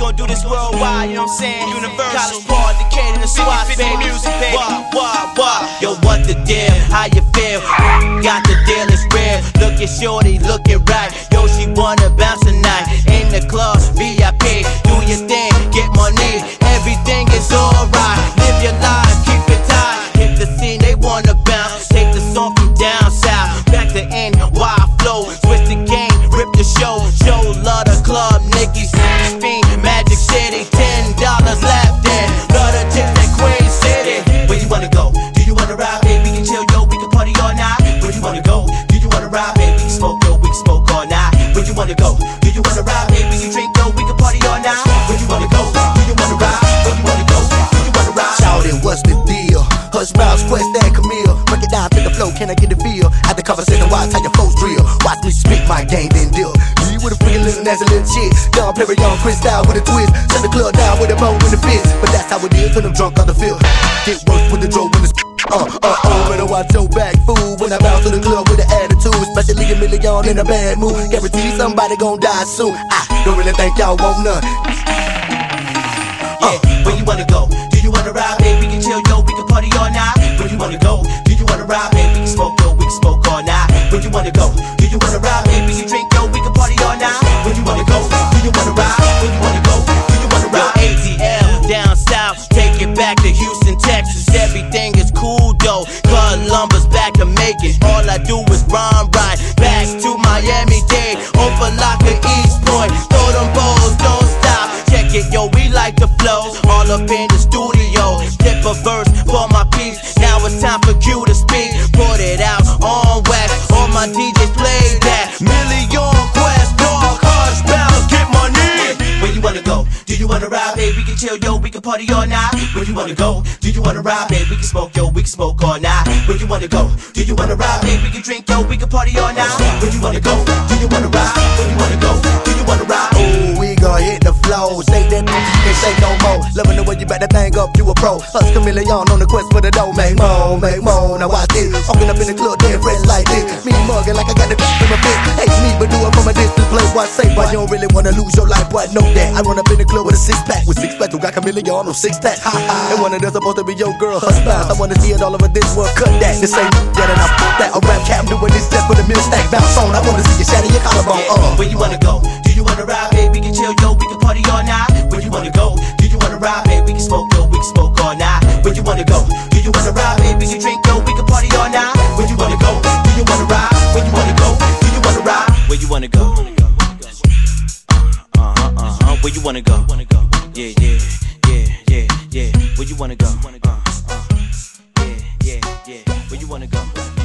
gon' do this worldwide, you know what I'm saying? Universal. College Park, Decatur, the SWAT, baby. Music, baby. What? Yo, what the deal? How you feel? Got the deal, it's real. Look at shorty, looking right. Yo, she wanna bounce tonight. In the club, VIP. Do your thing, get money. Everything is alright. Live your life, keep it tight. Hit the scene, they wanna bounce. Take the song from down south. Back to NY flow. Switch the game, rip the show. Show love the club, Nicky's Fiend, Magic City. $10 left in. Love the chicks at Queen City. Where you wanna go? Do you wanna ride, baby? We can chill, yo, we can party all night. Where you wanna go? Do you wanna ride, baby? We can smoke, yo, we can smoke all night. Where you wanna go? Do you wanna ride, baby? We can drink, yo, we can party all night. Where you wanna go? Do you wanna ride? Where you wanna go? Do you wanna ride? Shout it, what's the deal? Hush Mouse, Quest, and Camille. Break it down to the flow, can I get a feel? At the conversation, watch how your flow's real. Watch me spit my game, then deal. You with a freaking little nasty little chick. Young player, young Chris style with a twist. Shut the club down with a bone in the fist. But that's how it is when I'm drunk on the field. Get worse with the drove when it's better watch your back, fool. When I bounce to the club with an attitude, especially a million in a bad mood. Guarantee somebody gon' die soon. I don't really think y'all want none. Where you wanna go? Do you wanna ride, baby? We can chill, yo, we can party all night. Where you wanna go? Do you wanna ride, baby? We can smoke, yo, we can smoke all night. Where you wanna go? Do you wanna ride, baby? We can drink, yo, we can party all night. Where you wanna go? Do you wanna ride? Where you wanna go? Do you wanna ride? Yo, ATL down south, take it back to Houston, Texas. Everything is cool though. Columbus back to Macon. All I do is rhyme right. Back to Miami-Dade, Opa-locka, East Point. Throw them balls, don't stop. Check it, yo, we like the flow. All up in the studio. Flip a verse for my peeps. Now it's time for Q to speak. Put it out on wax. All my DJs play that. Million Quest, dog, hush, bounce, get money. Where you wanna go? Do you wanna ride, baby? We can chill, yo, we can party all night. Where you wanna go? Do you wanna ride, baby? We can smoke, yo, we can smoke all night. Where you wanna go? Do you wanna ride, baby? We can drink, yo, we can party all night. Where you wanna go? Do you wanna ride? Where you wanna go? Do you wanna ride? Ooh, we gon' hit the flow. Say that and say no more. Loving the way you back that thing up, you a pro. Us chameleon on the quest for the dough. Make more, make more. Now watch this. Walking up in the club, dead fresh like this. Me mugging like I got the in my fist. Hate me, but do it from a distance. Play what say, but you don't really wanna lose your life, but know that. I run up in the club with a six-pack. With six-pack, you got chameleon on six-pack. And one of them supposed to be your girl, her spouse. I wanna see it all over this world, cut that. This ain't that and I fuck that. A rap cap, I'm doing this just for the mill stack. Bounce on, I wanna see you shatter your collarbone. Where you wanna go? Do you wanna ride, baby? We can chill, yo, we can party all night. Where you wanna go? Do you wanna ride, baby? We can smoke, yo, we can smoke all night. Where you wanna go? Do you wanna ride, baby? We can drink, yo, we can party all night. Where you wanna go? Do you wanna ride? Where you wanna go? Do you wanna ride? Where you wanna go? Where you wanna go? Yeah. Where you wanna go? Yeah. Where you wanna go?